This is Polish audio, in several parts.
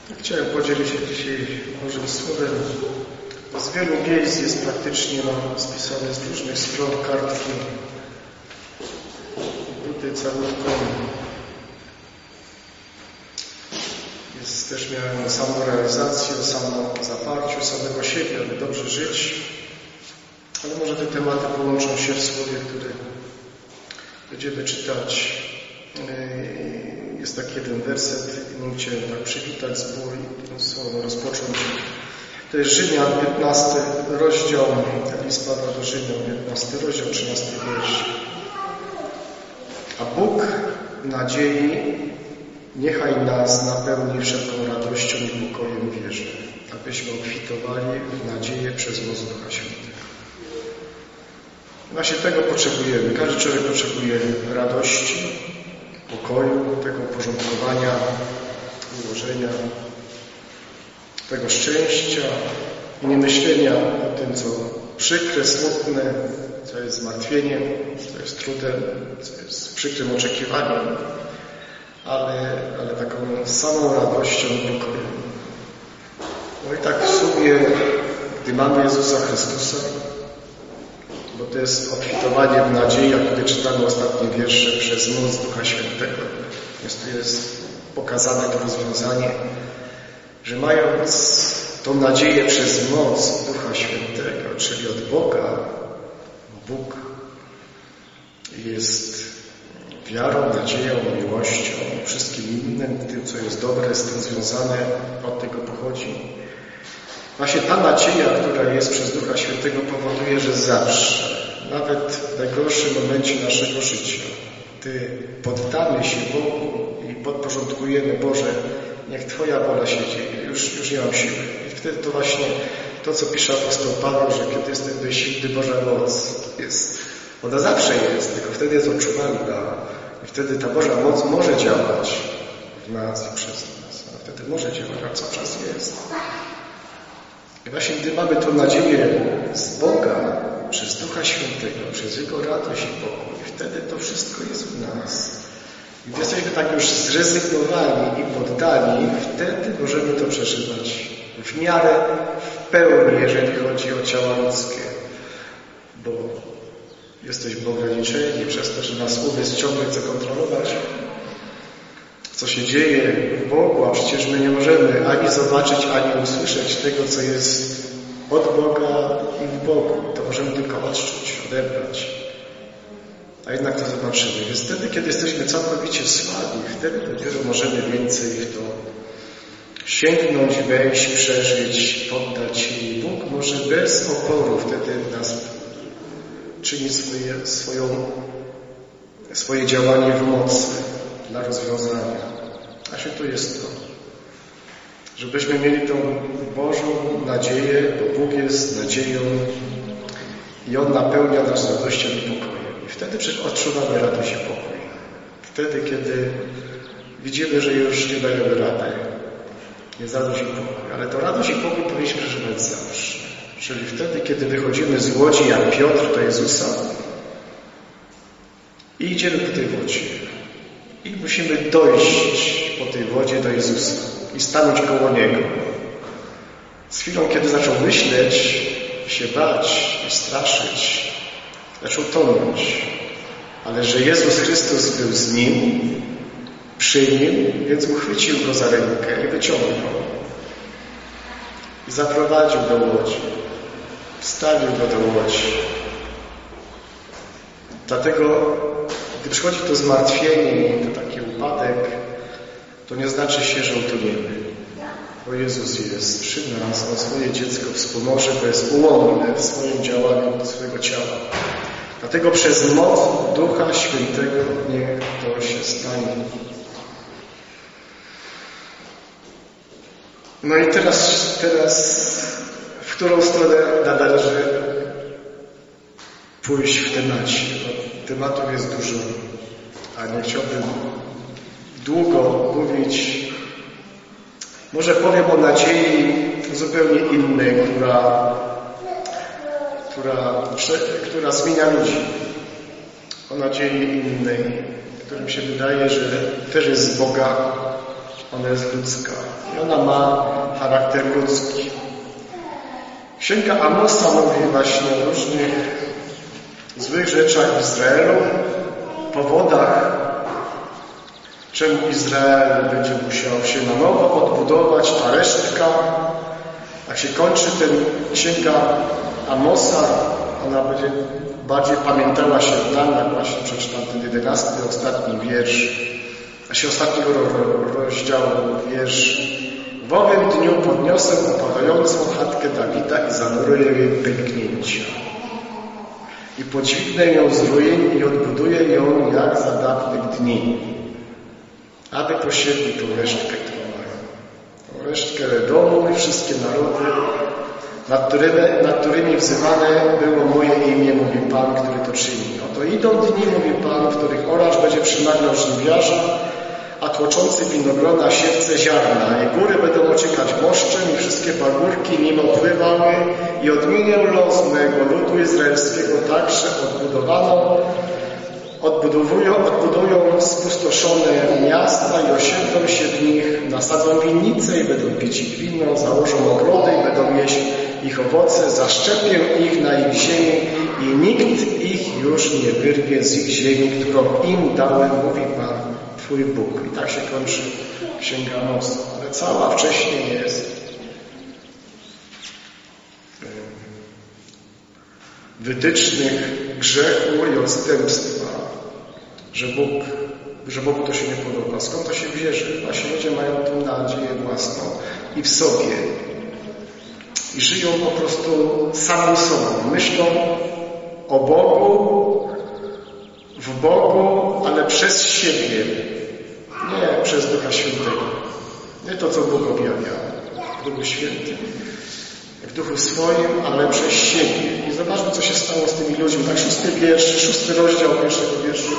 Chciałem podzielić się dzisiaj Bożym Słowem. Z wielu miejsc jest praktycznie spisane z różnych stron kartki. Tutaj calutką jest też miałem o samorealizacji, o samozaparciu samego siebie, aby dobrze żyć. Ale może te tematy połączą się w słowie, które będziemy czytać. Jest taki jeden werset, i chciałem tak przywitać zbór i tym słowem rozpocząć. To jest Rzymian, 15 rozdział, list Pawła do Rzymian, 15 rozdział, 13 wiersz. A Bóg nadziei niechaj nas napełni wszelką radością i pokojem w wierze, abyśmy obfitowali w nadzieję przez moc Ducha Świętego. Właśnie tego potrzebujemy. Każdy człowiek potrzebuje radości, pokoju, tego uporządkowania, ułożenia, tego szczęścia i nie myślenia o tym, co przykre, smutne, co jest zmartwieniem, co jest trudem, co jest przykrym oczekiwaniem, ale taką samą radością i pokojem. No i tak w sumie, gdy mamy Jezusa Chrystusa, bo to jest obfitowanie w nadziei, jak tutaj czytamy ostatnie wiersze, przez moc Ducha Świętego. Tu jest pokazane to rozwiązanie, że mając tą nadzieję przez moc Ducha Świętego, czyli od Boga, Bóg jest wiarą, nadzieją, miłością, wszystkim innym, tym, co jest dobre, z tym związane, od tego pochodzi. Właśnie ta nadzieja, która jest przez Ducha Świętego, powoduje, że zawsze, nawet w najgorszym momencie naszego życia, gdy poddamy się Bogu i podporządkujemy, Boże, niech Twoja wola się dzieje, już nie mam siły. I wtedy to właśnie to, co pisze apostoł Paweł, że kiedy jestem bezsilny, Boża moc jest. Ona zawsze jest, tylko wtedy jest odczuwalna. I wtedy ta Boża moc może działać w nas i przez nas. A wtedy może działać, a cały czas jest. I właśnie gdy mamy tą nadzieję z Boga, przez Ducha Świętego, przez Jego radość i pokój, wtedy to wszystko jest w nas. I gdy jesteśmy tak już zrezygnowani i poddani, wtedy możemy to przeżywać w miarę, w pełni, jeżeli chodzi o ciała ludzkie. Bo jesteśmy ograniczeni przez to, że nas umysł ciągle chce kontrolować, co się dzieje w Bogu, a przecież my nie możemy ani zobaczyć, ani usłyszeć tego, co jest od Boga i w Bogu. To możemy tylko odczuć, odebrać. A jednak to zobaczymy. Więc wtedy, kiedy jesteśmy całkowicie słabi, wtedy dopiero możemy więcej w to sięgnąć, wejść, przeżyć, poddać się. I Bóg może bez oporu wtedy nas czyni swoje działanie w mocy dla rozwiązania. Właśnie to jest to. Żebyśmy mieli tą Bożą nadzieję, bo Bóg jest nadzieją i On napełnia nas radością i pokojem. I wtedy przecież odczuwamy radość i pokój. Wtedy, kiedy widzimy, że już nie dajemy rady. Jest radość i pokój. Ale to radość i pokój powinniśmy przeżywać zawsze. Czyli wtedy, kiedy wychodzimy z łodzi, jak Piotr do Jezusa i idziemy po tej wodzie. I musimy dojść po tej wodzie do Jezusa i stanąć koło Niego. Z chwilą, kiedy zaczął myśleć, się bać i straszyć, zaczął tonąć. Ale że Jezus Chrystus był z nim, przy nim, więc uchwycił go za rękę i wyciągnął. I zaprowadził do łodzi. Wstawił go do łodzi. Dlatego, gdy przychodzi to zmartwienie, to taki upadek, to nie znaczy się, że utoniemy. Bo Jezus jest przy nas, On swoje dziecko wspomoże, bo jest ułomny w swoim działaniu do swojego ciała. Dlatego przez moc Ducha Świętego niech to się stanie. No i teraz w którą stronę należy pójść w temacie? Bo tematów jest dużo, a nie chciałbym długo mówić. Może powiem o nadziei zupełnie innej, która zmienia ludzi. O nadziei innej, którym się wydaje, że też jest z Boga, Ona jest ludzka i ona ma charakter ludzki. Księga Amosa mówi właśnie o różnych złych rzeczach w Izraelu, powodach, czemu Izrael będzie musiał się na nowo odbudować, ta resztka. Jak się kończy ten księga Amosa, ona będzie bardziej pamiętała się nam, jak właśnie przeczytam ten 11, ostatni wiersz, właśnie ostatniego rozdziału wiersz. W owym dniu podniosę upadającą chatkę Dawida i zanuruję jej pęknięcia. I podźwignę ją z ruin i odbuduję ją jak za dawnych dni. Aby posiedli tą resztkę, którą mają. Tą resztkę domu i wszystkie narody, nad którymi wzywane było moje imię, mówi Pan, który to czyni. Oto idą dni, mówi Pan, w których oracz będzie przynaglał żniwiarza, a tłoczący winogrona siewce ziarna. I góry będą ociekać moszczem i wszystkie pagórki nim opływały i odmienię los mego ludu izraelskiego tak, że odbudują spustoszone miasta i osiedlą się w nich, nasadzą winnice i będą pić ich wino, założą ogrody i będą jeść ich owoce, zaszczepię ich na ich ziemi i nikt ich już nie wyrwie z ich ziemi, którą im dałem, mówi Pan Twój Bóg. I tak się kończy Księga Amosa, ale cała wcześniej jest wytycznych grzechu i odstępstwa, że Bogu to się nie podoba. Skąd to się bierze? Właśnie ludzie mają tą nadzieję własną i w sobie. I żyją po prostu samym sobą. Myślą o Bogu, w Bogu, ale przez siebie. Nie przez Ducha Świętego. Nie to, co Bóg objawia w Duchu Świętym. W Duchu swoim, ale przez siebie. I zobaczmy, co się stało z tymi ludźmi. Tak, 6 rozdział pierwszego wierszu.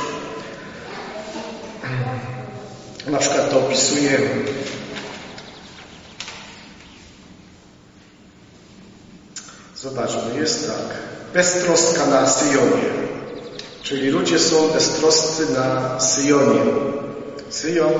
Na przykład to opisujemy. Zobaczmy, jest tak. Beztroska na Syjonie. Czyli ludzie są beztroscy na Syjonie. Syjon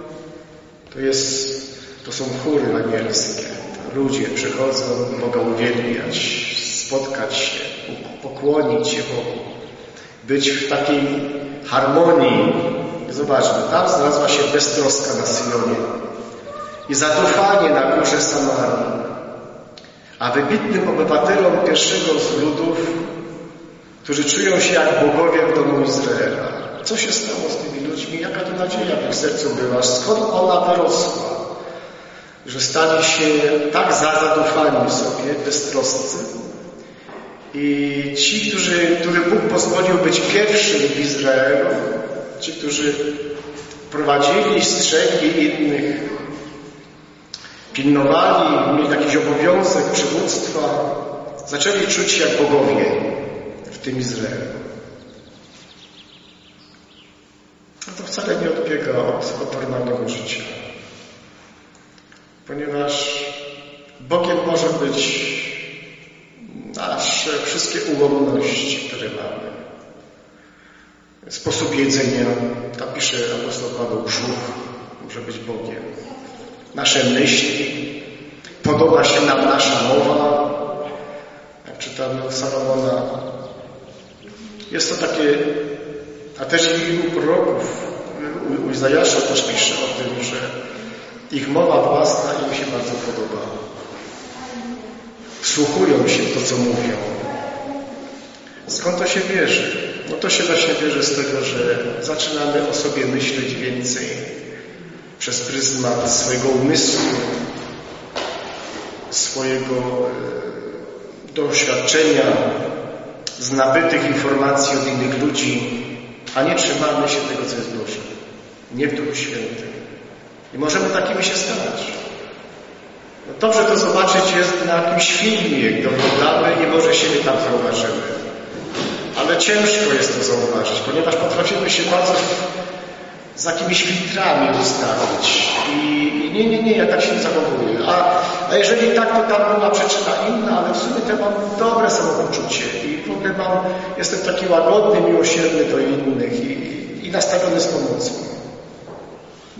to są chóry anielskie. Ludzie przychodzą, mogą uwielbiać, spotkać się, pokłonić się Bogu, być w takiej harmonii. Zobaczmy, tam znalazła się beztroska na Syjonie i zadufanie na górze Samarii. A wybitnym obywatelom pierwszego z ludów, którzy czują się jak bogowie w domu Izraela. Co się stało z tymi ludźmi? Jaka to nadzieja w ich sercu była? Skąd ona wyrosła? Że stali się tak zadufani sobie, beztroscy. I ci, których Bóg pozwolił być pierwszym w Izraelu, ci, którzy prowadzili, strzegli innych, pilnowali, mieli jakiś obowiązek przywództwa, zaczęli czuć się jak bogowie w tym Izraelu. No to wcale nie odbiega od normalnego życia. Ponieważ Bogiem może być nasze wszystkie ułomności, które mamy. Sposób jedzenia, tam pisze apostoł Paweł, brzuch może być Bogiem. Nasze myśli, podoba się nam nasza mowa, jak czytamy u Salomona. Jest to takie, a też i u proroków, u Izajasza też pisze o tym, że ich mowa własna im się bardzo podoba. Wsłuchują się w to, co mówią. Skąd to się bierze? No to się właśnie bierze z tego, że zaczynamy o sobie myśleć więcej przez pryzmat swojego umysłu, swojego doświadczenia, z nabytych informacji od innych ludzi, a nie trzymamy się tego, co jest Boże. Nie w Duchu Świętym. I możemy takimi się stać. No dobrze to zobaczyć jest na jakimś filmie, gdy oglądamy i może siebie tam zauważymy. Ale ciężko jest to zauważyć, ponieważ potrafimy się bardzo z jakimiś filtrami ustawić. I nie, ja tak się nie zachowuję. A jeżeli tak, to tam była przyczyna inna, ale w sumie to mam dobre samopoczucie i w ogóle jestem taki łagodny, miłosierny do innych i nastawiony z pomocą.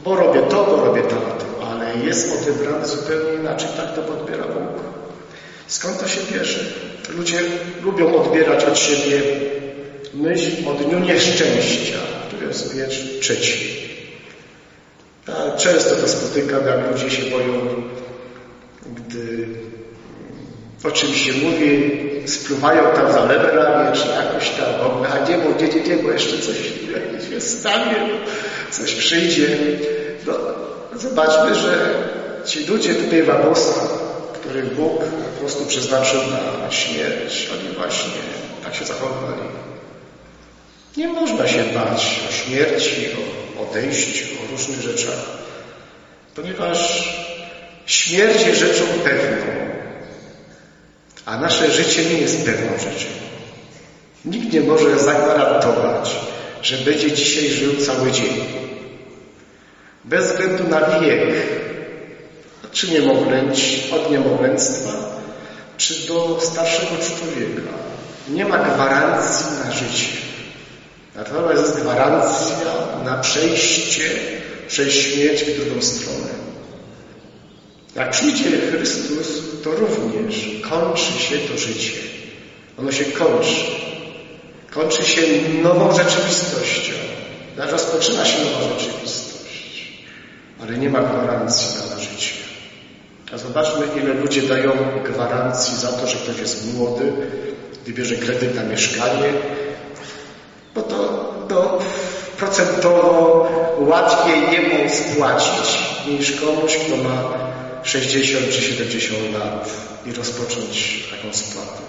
bo robię to, bo robię tamto, ale jest odebrany zupełnie inaczej, tak to odbiera Bóg. Skąd to się bierze? Ludzie lubią odbierać od siebie myśl o dniu nieszczęścia, który jest trzeci. Często to spotykam, jak ludzie się boją, gdy oczywiście mówię, spływają tam za lewe ramię, czy jakoś tam, a nie, bo jeszcze coś się stanie, coś przyjdzie. No, zobaczmy, że ci ludzie tutaj w Amosa, których Bóg po prostu przeznaczył na śmierć, oni właśnie tak się zachowywali. Nie można się bać o śmierci, o odejściu, o różnych rzeczach, ponieważ śmierć jest rzeczą pewną, a nasze życie nie jest pewną rzeczą. Nikt nie może zagwarantować, że będzie dzisiaj żył cały dzień. Bez względu na wiek, czy od niemowlęctwa, czy do starszego człowieka. Nie ma gwarancji na życie. Natomiast jest gwarancja na przejście przez śmierć w drugą stronę. Jak przyjdzie Chrystus, to również kończy się to życie. Ono się kończy. Kończy się nową rzeczywistością. Rozpoczyna się nowa rzeczywistość. Ale nie ma gwarancji na życie. A zobaczmy, ile ludzie dają gwarancji za to, że ktoś jest młody, gdy bierze kredyt na mieszkanie, bo to procentowo łatwiej jemu spłacić niż komuś, kto ma 60 czy 70 lat i rozpocząć taką spłatę.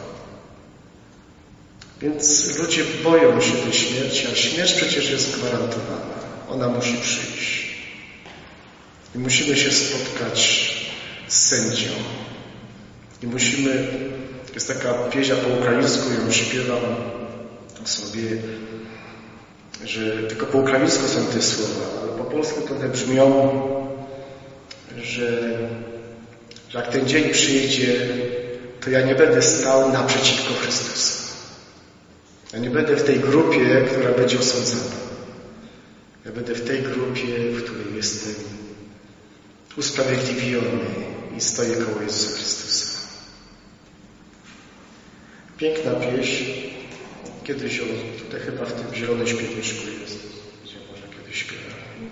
Więc ludzie boją się tej śmierci, a śmierć przecież jest gwarantowana. Ona musi przyjść. I musimy się spotkać z sędzią. I musimy, jest taka pieśń po ukraińsku, ją śpiewam sobie, że tylko po ukraińsku są te słowa, ale po polsku to one brzmią, że jak ten dzień przyjdzie, to ja nie będę stał naprzeciwko Chrystusa. Ja nie będę w tej grupie, która będzie osądzana. Ja będę w tej grupie, w której jestem usprawiedliwiony i stoję koło Jezusa Chrystusa. Piękna pieśń. Kiedyś tutaj chyba w tym zielonym śpiewniczku jest, gdzie może kiedyś śpiewałem.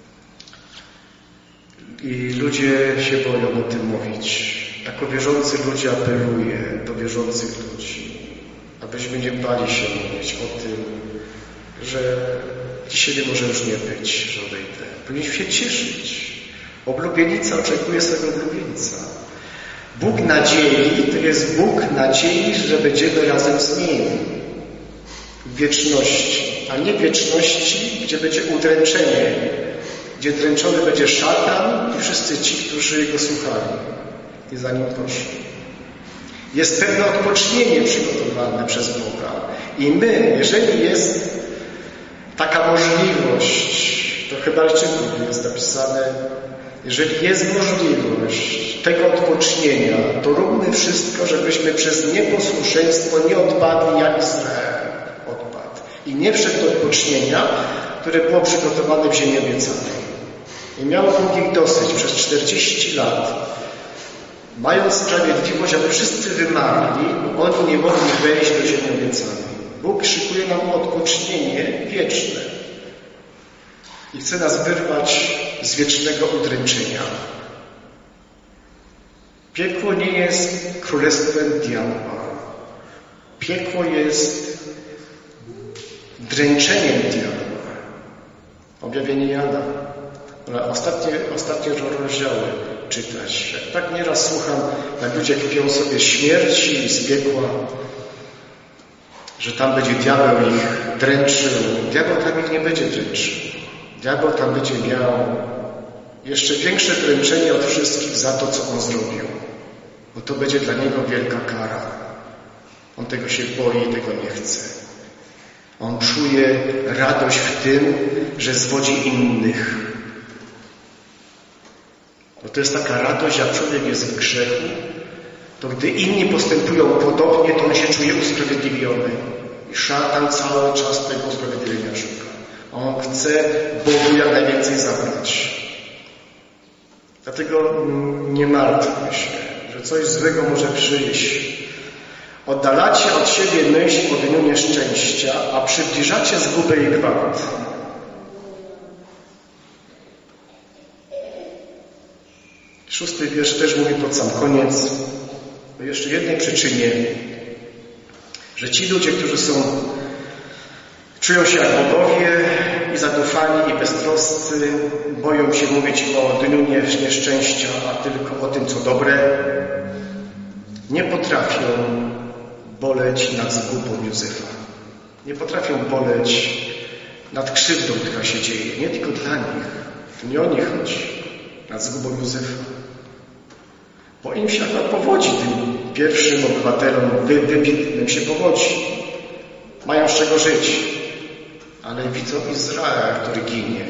I ludzie się boją o tym mówić. Jako wierzący ludzie apeluję do wierzących ludzi, abyśmy nie bali się mówić o tym, że dzisiaj nie może już nie być, że odejdę. Powinniśmy się cieszyć. Oblubienica oczekuje swego oblubieńca. Bóg nadziei to jest Bóg nadziei, że będziemy razem z Nim w wieczności, a nie w wieczności, gdzie będzie udręczenie, gdzie dręczony będzie szatan i wszyscy ci, którzy go słuchali i za nim poszli. Jest pewne odpocznienie przygotowane przez Boga. I my, jeżeli jest taka możliwość, to chyba Hebrajczyków jest napisane, jeżeli jest możliwość tego odpocznienia, to róbmy wszystko, żebyśmy przez nieposłuszeństwo nie odpadli jak Izrael odpadł. I nie wszedł do odpocznienia, które było przygotowane w ziemi obiecanej. I miał Bóg ich dosyć przez 40 lat, mając sprawiedliwość, aby wszyscy wymarli, bo oni nie mogli wejść do ziemi obiecanej. Bóg szykuje nam odpocznienie wieczne i chce nas wyrwać z wiecznego udręczenia. Piekło nie jest królestwem diabła. Piekło jest dręczeniem diabła. Objawienie Jana. Ale ostatnie rozdziały czytać. Tak nieraz słucham, jak ludzie kpią sobie śmierci i z piekła, że tam będzie diabeł ich dręczył. Diabeł tam ich nie będzie dręczył. Diabeł tam będzie miał jeszcze większe dręczenie od wszystkich za to, co on zrobił. Bo to będzie dla niego wielka kara. On tego się boi i tego nie chce. On czuje radość w tym, że zwodzi innych. Bo to jest taka radość, jak człowiek jest w grzechu, to gdy inni postępują podobnie, to on się czuje usprawiedliwiony. I szatan cały czas tego usprawiedliwienia szuka. On chce Bogu jak najwięcej zabrać. Dlatego nie martwmy się, że coś złego może przyjść. Oddalacie od siebie myśl o dniu nieszczęścia, a przybliżacie zgubę i gwałt. Szósty wiersz też mówi pod sam koniec o jeszcze jednej przyczynie, że ci ludzie, którzy czują się jak bogowie i zadufani i beztroscy, boją się mówić o dniu nieszczęścia, a tylko o tym, co dobre, nie potrafią boleć nad zgubą Józefa. Nie potrafią boleć nad krzywdą, która się dzieje. Nie tylko dla nich. To nie o nich chodzi. Nad zgubą Józefa. Bo im się akurat powodzi, tym pierwszym obywatelom wybitnym się powodzi. Mają z czego żyć. Ale widzą Izraela, który ginie.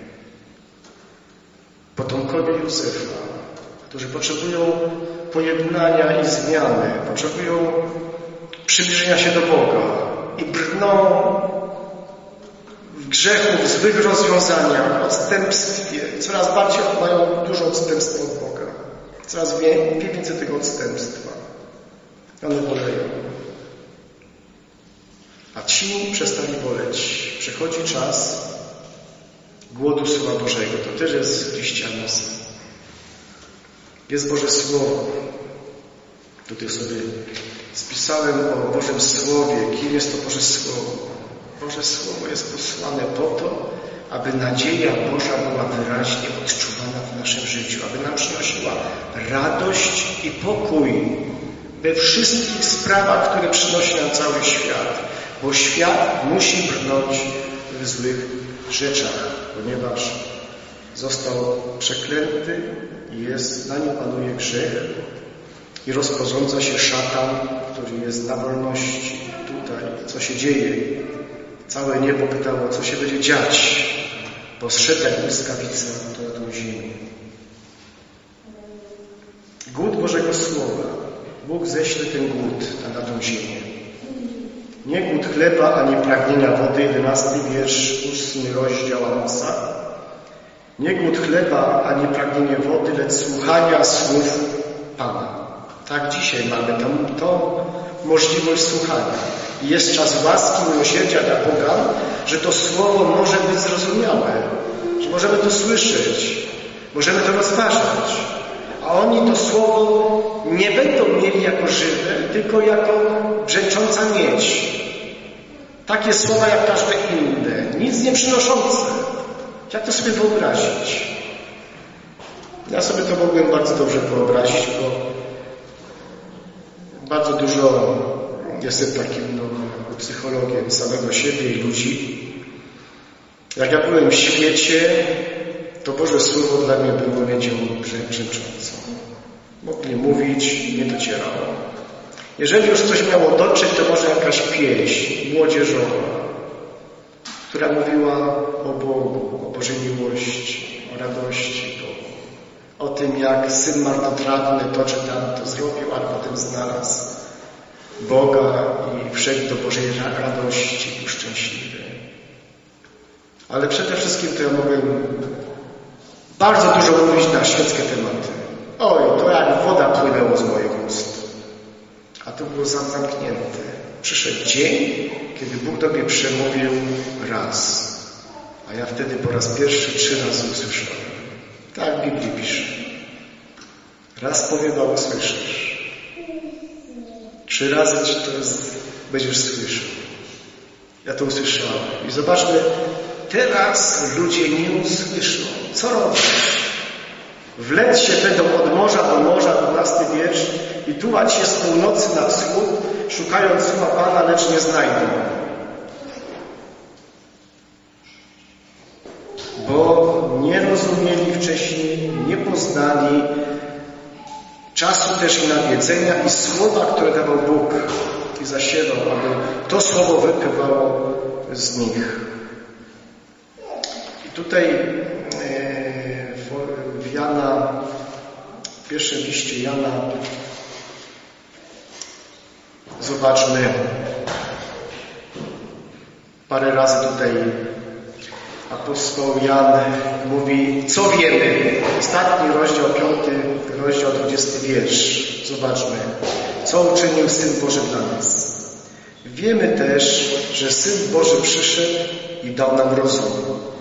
Potomkowie Józefa, którzy potrzebują pojednania i zmiany, potrzebują przybliżenia się do Boga i brną w grzechu, w złych rozwiązaniach, odstępstwie. Coraz bardziej mają dużo odstępstwa od Boga. Coraz więcej tego odstępstwa. One boleją. A ci przestali boleć. Przychodzi czas głodu Słowa Bożego. To też jest chrystianizm. Jest Boże Słowo. Tutaj sobie spisałem o Bożym Słowie. Kim jest to Boże Słowo? Boże Słowo jest posłane po to, aby nadzieja Boża była wyraźnie odczuwana w naszym życiu, aby nam przynosiła radość i pokój we wszystkich sprawach, które przynosi nam cały świat. Bo świat musi brnąć w złych rzeczach, ponieważ został przeklęty i na nim panuje grzech i rozporządza się szatan, który jest na wolności. Tutaj, co się dzieje? Całe niebo pytało, co się będzie dziać, bo zszedł jak błyskawica na tą ziemię. Głód Bożego Słowa. Bóg ześle ten głód na tą ziemię. Nie głód chleba, ani pragnienia wody, 11 wiersz, 8 rozdział Amosa. Nie głód chleba, ani pragnienie wody, lecz słuchania słów Pana. Tak dzisiaj mamy tą możliwość słuchania. I jest czas łaski, miłosierdzia dla Boga, że to Słowo może być zrozumiałe, że możemy to słyszeć, możemy to rozważać. A oni to Słowo nie będą mieli jako żywe, tylko jako brzęcząca miedź. Takie słowa jak każde inne, nic nie przynoszące. Jak to sobie wyobrazić? Ja sobie to mogłem bardzo dobrze wyobrazić, bo bardzo dużo jestem takim psychologiem samego siebie i ludzi. Jak ja byłem w świecie, to Boże Słowo dla mnie było mięcią brzęczącą. Mogli mówić, nie docierało. Jeżeli już coś miało dotrzeć, to może jakaś pieśń młodzieżowa, która mówiła o Bogu, o Bożej miłości, o radości Bogu. O tym, jak syn marnotrawny to czy tamto zrobił, ale potem znalazł Boga i wszedł do Bożej radości, był szczęśliwy. Ale przede wszystkim to ja mogłem bardzo dużo mówić na świeckie tematy. Oj, to jak woda płynęło z moich ust. A to było zamknięte. Przyszedł dzień, kiedy Bóg do mnie przemówił raz. A ja wtedy po raz pierwszy 3 razy usłyszałem. Tak w Biblii pisze. Raz powiedział, usłyszysz. 3 razy to będziesz słyszał. Ja to usłyszałem. I zobaczmy, teraz ludzie nie usłyszą. Co robią? Wlec się będą od morza do morza, 12 wiersz, i tułać się z północy na wschód, szukając słowa Pana, lecz nie znajdą. Bo nie rozumieli wcześniej, nie poznali czasu też i nawiedzenia i słowa, które dawał Bóg i zasiewał, aby to słowo wypływało z nich. I tutaj w Jana, w pierwszym liście Jana, zobaczmy, parę razy tutaj Apostoł Jan mówi, co wiemy. Ostatni rozdział, 5 rozdział, 20 wiersz. Zobaczmy, co uczynił Syn Boży dla nas. Wiemy też, że Syn Boży przyszedł i dał nam rozum.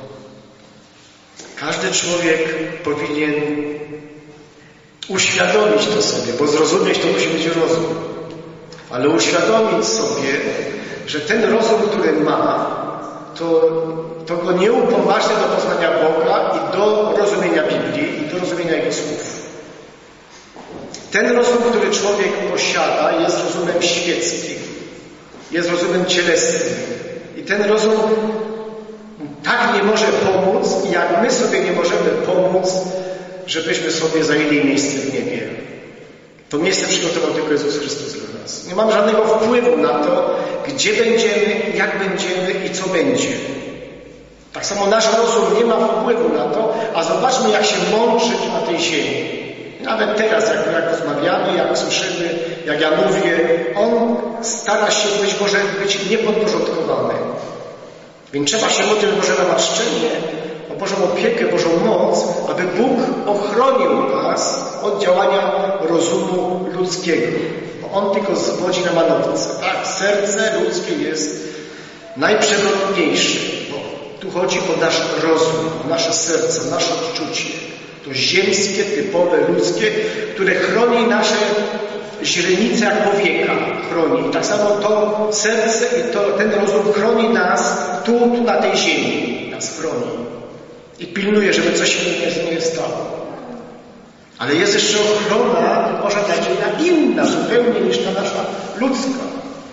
Każdy człowiek powinien uświadomić to sobie, bo zrozumieć to musi być rozum. Ale uświadomić sobie, że ten rozum, który ma, to go nie upoważnia do poznania Boga i do rozumienia Biblii i do rozumienia Jego słów. Ten rozum, który człowiek posiada, jest rozumem świeckim, jest rozumem cielesnym. I ten rozum tak nie może pomóc, jak my sobie nie możemy pomóc, żebyśmy sobie zajęli miejsce w niebie. To miejsce przygotował tylko Jezus Chrystus dla nas. Nie mamy żadnego wpływu na to, gdzie będziemy, jak będziemy i co będzie. Tak samo nasz rozum nie ma wpływu na to, a zobaczmy, jak się mądrzyć na tej ziemi. Nawet teraz, jak rozmawiamy, jak słyszymy, jak ja mówię, on stara się być może być niepodporządkowany. Więc trzeba się modlić o Boże namaszczenie, o Bożą opiekę, Bożą moc, aby Bóg ochronił nas od działania rozumu ludzkiego. Bo On tylko zwodzi na manowce. Tak, serce ludzkie jest najprzewrotniejsze. Bo tu chodzi o nasz rozum, o nasze serce, o nasze odczucie. To ziemskie, typowe, ludzkie, które chroni nasze źrenice jak powieka. Chroni. I tak samo to serce i ten rozum chroni nas tu na tej ziemi. Nas chroni. I pilnuje, żeby coś się nie stało. Ale jest jeszcze ochrona Boża nadzieja inna zupełnie niż ta nasza ludzka.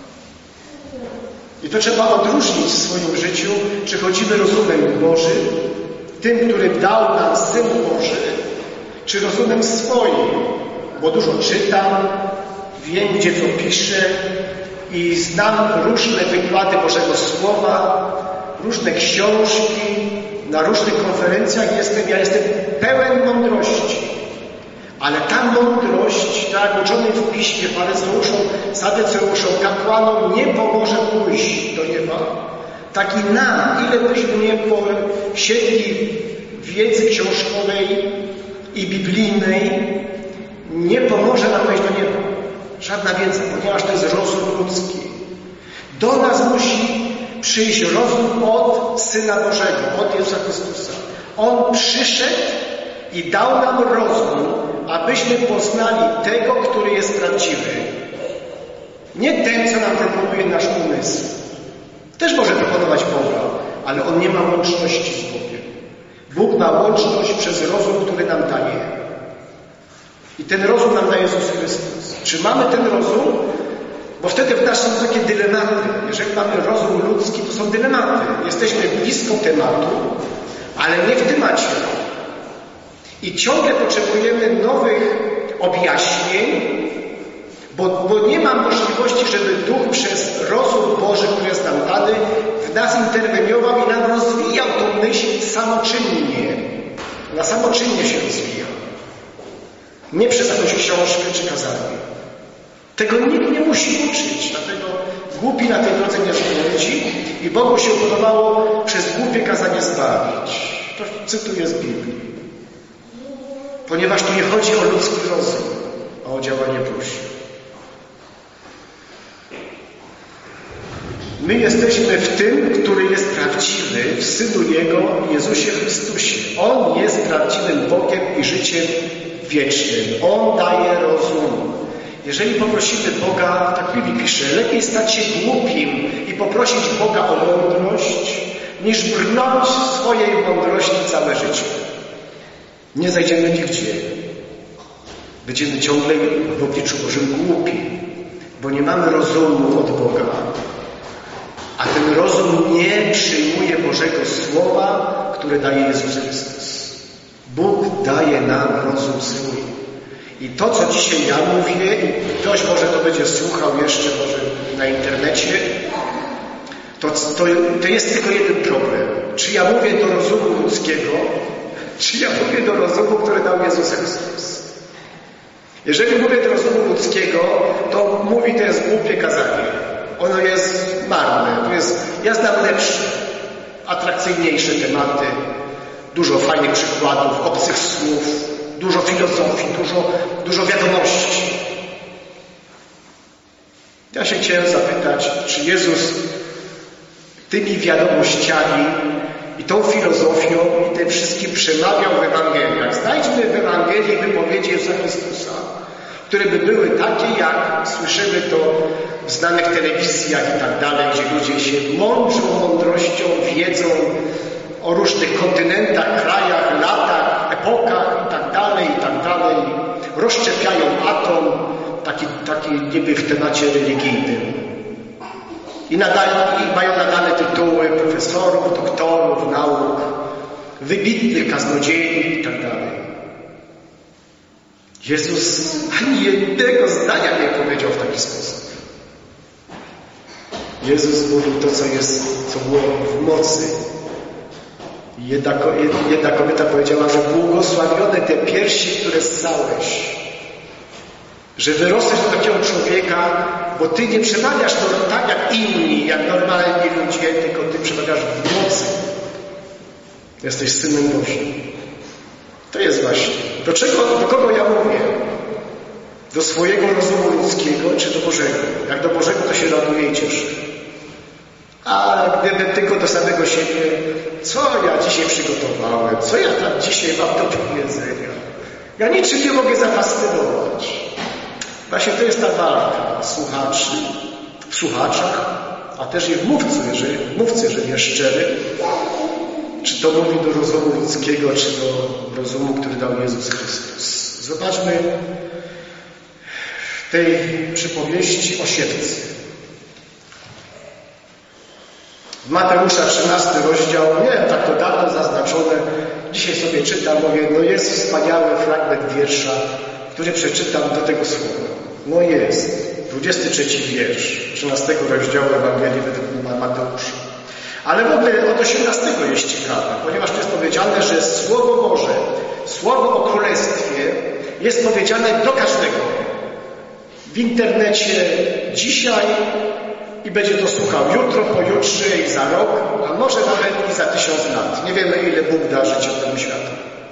I to trzeba odróżnić w swoim życiu, czy chodzimy rozumem Bożym, tym, który dał nam Syn Boży, czy rozumem swoim, bo dużo czytam, wiem, gdzie co piszę i znam różne wykłady Bożego Słowa, różne książki, na różnych konferencjach ja jestem pełen mądrości. Ale ta mądrość, tak jak uczony w Piśmie, faryzeuszom, sadyceuszom, kapłanom nie pomoże pójść do nieba. Tak i nam, ile byśmy nie posiedli wiedzy książkowej i biblijnej, nie pomoże nam wejść do nieba. Żadna wiedza, ponieważ to jest rozum ludzki. Do nas musi przyjść rozum od Syna Bożego, od Jezusa Chrystusa. On przyszedł i dał nam rozum, abyśmy poznali tego, który jest prawdziwy. Nie ten, co nam proponuje nasz umysł. Też może proponować Boga, ale on nie ma łączności z Bogiem. Bóg ma łączność przez rozum, który nam daje. I ten rozum nam daje Jezus Chrystus. Czy mamy ten rozum? Bo wtedy w nas są takie dylematy. Jeżeli mamy rozum ludzki, to są dylematy. Jesteśmy blisko tematu, ale nie w temacie. I ciągle potrzebujemy nowych objaśnień, bo nie ma możliwości, żeby Duch przez rozum Boży, który jest nam dany, w nas interweniował i nam rozwijał tą myśl samoczynnie. Ona samoczynnie się rozwija. Nie przez jakąś książkę czy kazanie. Tego nikt nie musi uczyć, dlatego głupi na tej drodze nie zbłądzi i Bogu się podobało przez głupie kazanie zbawić. To cytuję z Biblii. Ponieważ tu nie chodzi o ludzki rozum, a o działanie Boże. My jesteśmy w tym, który jest prawdziwy, w Synu Jego, Jezusie Chrystusie. On jest prawdziwym Bogiem i życiem wiecznym. On daje rozum. Jeżeli poprosimy Boga, tak Biblii pisze, lepiej stać się głupim i poprosić Boga o mądrość, niż brnąć w swojej mądrości całe życie. Nie zajdziemy nigdzie. Będziemy ciągle w obliczu Bożym głupi, bo nie mamy rozumu od Boga. A ten rozum nie przyjmuje Bożego Słowa, które daje Jezus Chrystus. Bóg daje nam rozum swój. I to, co dzisiaj ja mówię, i ktoś może to będzie słuchał jeszcze może na internecie, to jest tylko jeden problem. Czy ja mówię do rozumu ludzkiego, czy ja mówię do rozumu, który dał Jezus Chrystus. Jeżeli mówię do rozumu ludzkiego, to to jest głupie kazanie. Ono jest marne. Ja znam lepsze. atrakcyjniejsze tematy, dużo fajnych przykładów, obcych słów, dużo filozofii, dużo wiadomości. Ja się chciałem zapytać, czy Jezus tymi wiadomościami i tą filozofią i tym wszystkim przemawiał w Ewangeliach. Znajdźmy w Ewangelii wypowiedzi Jezusa Chrystusa, które by były takie, jak słyszymy to w znanych telewizjach i tak dalej, gdzie ludzie się mądrzą mądrością, wiedzą o różnych kontynentach, krajach, latach, epokach i tak dalej, rozszczepiają atom, taki niby w temacie religijnym. I mają nadane tytuły profesorów, doktorów, nauk, wybitnych kaznodziei i tak dalej. Jezus ani jednego zdania nie powiedział w taki sposób. Jezus mówił to, co było w mocy. Jedna kobieta powiedziała, że błogosławione te piersi, które ssałeś, że wyrosłeś do takiego człowieka, bo Ty nie przemawiasz to tak jak inni, jak normalni ludzie, tylko Ty przemawiasz w mocy. Jesteś Synem Bożym. To jest właśnie. Do kogo ja mówię? Do swojego rozumu ludzkiego, czy do Bożego? Jak do Bożego, to się raduje i cieszy. A gdyby tylko do samego siebie, co ja dzisiaj przygotowałem, co ja tam dzisiaj mam do powiedzenia. Ja niczym nie mogę zafascynować. Właśnie to jest ta walka słuchaczy, w słuchaczach, a też i w mówcy, jeżeli jest szczery, czy to mówi do rozumu ludzkiego, czy do rozumu, który dał Jezus Chrystus. Zobaczmy w tej przypowieści o siewcy. W Mateusza 13 rozdział, nie wiem, tak to dawno zaznaczone, dzisiaj sobie czytam, mówię, jest wspaniały fragment wiersza, który przeczytam do tego słowa. Jest. 23 wiersz 13 rozdziału Ewangelii według Mateusza. Ale w ogóle od 18 jest ciekawe, ponieważ to jest powiedziane, że Słowo Boże, Słowo o Królestwie jest powiedziane do każdego. W internecie dzisiaj i będzie to słuchał jutro, pojutrze i za rok, a może nawet i za 1000 lat. Nie wiemy, ile Bóg da życia temu światu.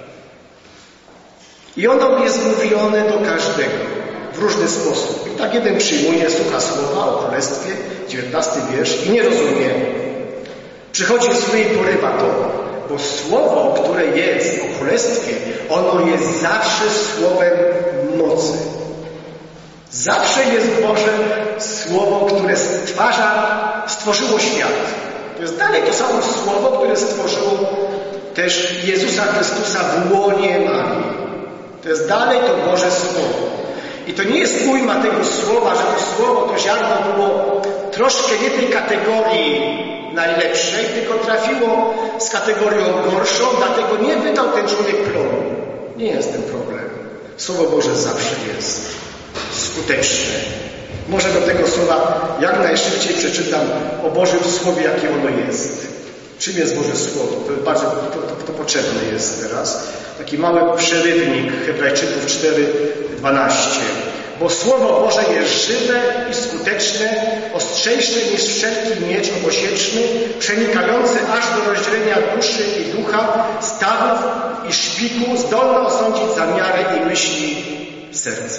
I ono jest mówione do każdego w różny sposób. I tak jeden przyjmuje, słucha słowa o Królestwie, 19 wiersz i nie rozumie. Przychodzi w swojej porywa to, bo słowo, które jest o Królestwie, ono jest zawsze słowem mocy. Zawsze jest Boże Słowo, które stworzyło świat. To jest dalej to samo Słowo, które stworzyło też Jezusa Chrystusa w łonie Marii. To jest dalej to Boże Słowo. I to nie jest ujma tego Słowa, że to Słowo, to ziarno było troszkę nie tej kategorii najlepszej, tylko trafiło z kategorią gorszą, dlatego nie wydał ten człowiek plonu. Nie jest ten problem. Słowo Boże zawsze jest skuteczne. Może do tego słowa jak najszybciej przeczytam o Bożym Słowie, jakie ono jest. Czym jest Boże Słowo? To bardzo to potrzebne jest teraz. Taki mały przerywnik Hebrajczyków 4:12. Bo Słowo Boże jest żywe i skuteczne, ostrzejsze niż wszelki miecz obosieczny, przenikający aż do rozdzielenia duszy i ducha, stawów i szpiku, zdolny osądzić zamiary i myśli serca.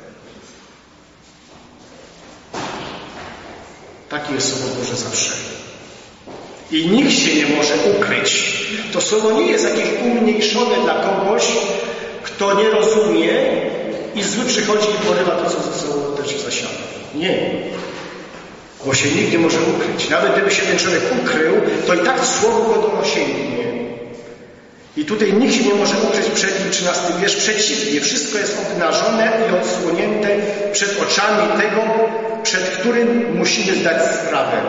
Takie jest Słowo Boże zawsze. I nikt się nie może ukryć. To Słowo nie jest jakieś umniejszone dla kogoś, kto nie rozumie i zły przychodzi i porywa to, co zostało też zasiane. Nie. Bo się nikt nie może ukryć. Nawet gdyby się ten człowiek ukrył, to i tak Słowo go dosięgnie. I tutaj nikt się nie może ukryć przed nim, 13 wiersz. Przeciwnie, wszystko jest obnażone i odsłonięte przed oczami tego, przed którym musimy zdać sprawę.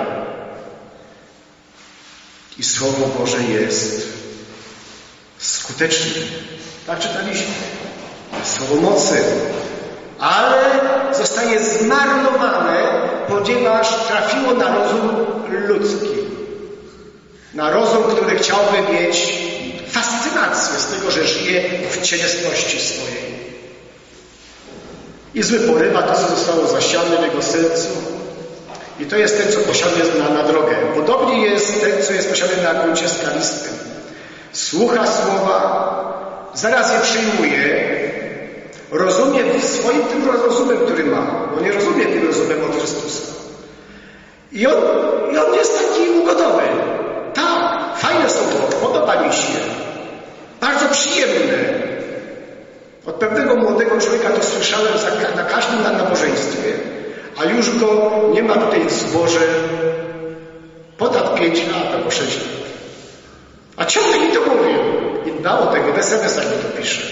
I Słowo Boże jest skuteczne. Tak czytaliśmy. Słowo mocy. Ale zostaje zmarnowane, ponieważ trafiło na rozum ludzki. Na rozum, który chciałby mieć fascynację z tego, że żyje w cielesności swojej. I zły porywa to, co zostało zasiane w jego sercu I to jest ten, co posiada na drogę. Podobnie jest ten, co jest posiadany na gruncie skalistym. Słucha słowa, zaraz je przyjmuje, rozumie swoim tym rozumem, który ma, bo nie rozumie tym rozumem od Chrystusa. I on jest taki ugodowy. Tak, fajne słowo, podoba mi się. Bardzo przyjemne. Od pewnego młodego człowieka to słyszałem na każdym nabożeństwie, a już go nie ma tutaj w zborze ponad 5 lat albo 6 lat. A ciągle mi to mówią. I mało tego, w SMS-ach mi to pisze.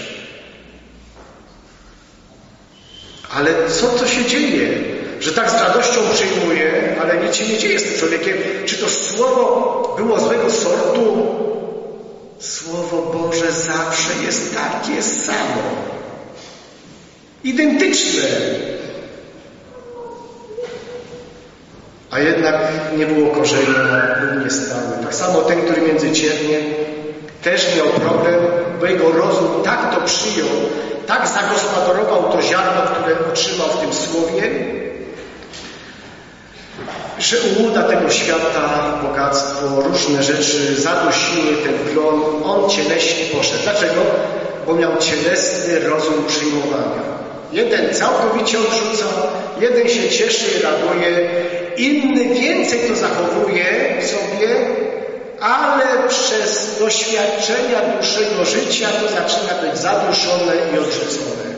Ale co się dzieje? Że tak z radością przyjmuje, ale nic się nie dzieje z tym człowiekiem. Czy to słowo było złego sortu? Słowo Boże zawsze jest takie samo. Identyczne. A jednak nie było korzenia, był niestały. Tak samo ten, który między cierniem, też miał problem, bo jego rozum tak to przyjął, tak zagospodarował to ziarno, które otrzymał w tym słowie, że ułuda tego świata, bogactwo, różne rzeczy zadusiły ten plon. On cieleśnie poszedł. Dlaczego? Bo miał cielesny rozum przyjmowania. Jeden całkowicie odrzuca, jeden się cieszy i raduje, inny więcej to zachowuje w sobie, ale przez doświadczenia dłuższego życia to zaczyna być zaduszone i odrzucone.